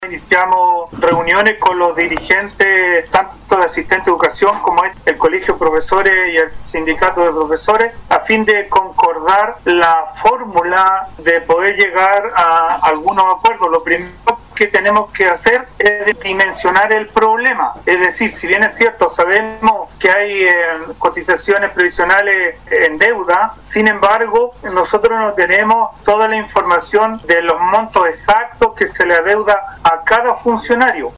Iniciamos reuniones con los dirigentes, tanto de asistente de educación como el Colegio de Profesores y el Sindicato de Profesores, a fin de concordar la fórmula de poder llegar a algunos acuerdos. Lo primero que tenemos que hacer es dimensionar el problema. Es decir, si bien es cierto, sabemos que hay cotizaciones previsionales en deuda, sin embargo, nosotros no tenemos toda la información de los montos exactos que se le adeuda a cada funcionario.